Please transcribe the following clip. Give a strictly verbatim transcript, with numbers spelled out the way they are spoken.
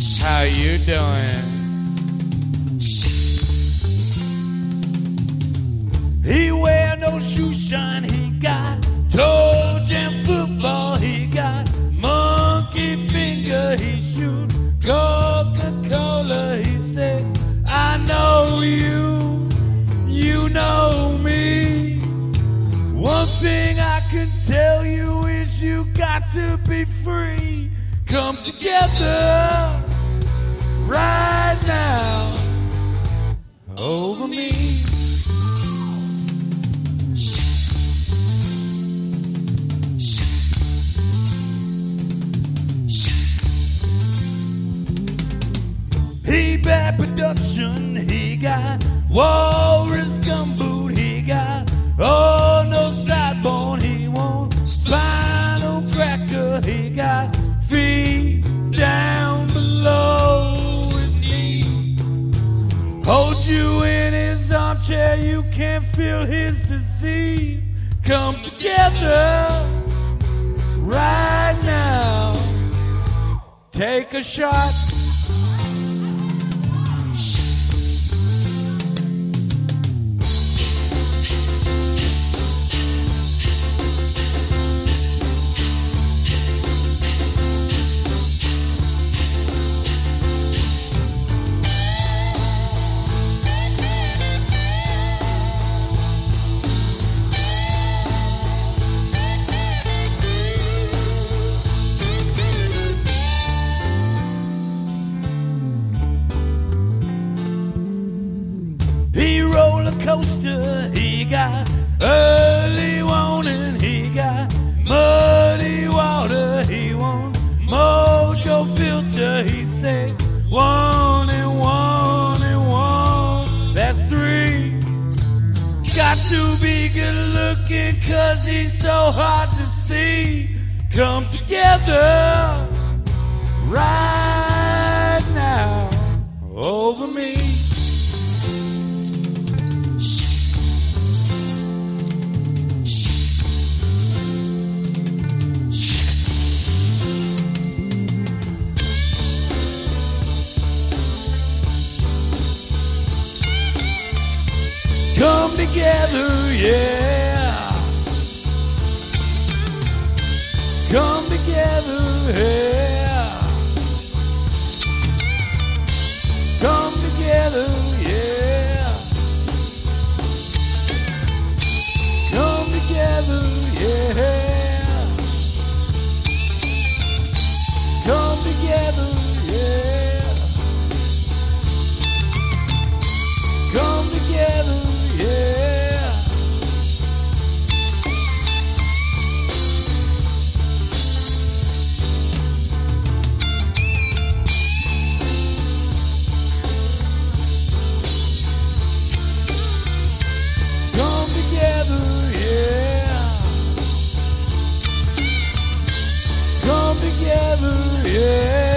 How you doing? He wear no shoe shine, he got toe jam football, he got monkey finger, he shoot Coca-Cola, he said, I know you, you know me. One thing I can tell you is you got to be free. Come together right now over me. He bad production, he got walrus gumboot, he got oh no side bone, he won't spinal cracker, he got feet down below his knee. Hold you in his armchair, you can't feel his disease. Come together right now. Take a shot. He roller coaster, he got early warning, he got muddy water, he won't mojo filter, he said one and one and one, that's three. Got to be good looking cause he's so hard to see. Come together right now over me. Come together, yeah. Come together, yeah. Come together, yeah. Come together, yeah. Come together, yeah. Come together. Yeah. Come together, yeah. Come together, yeah.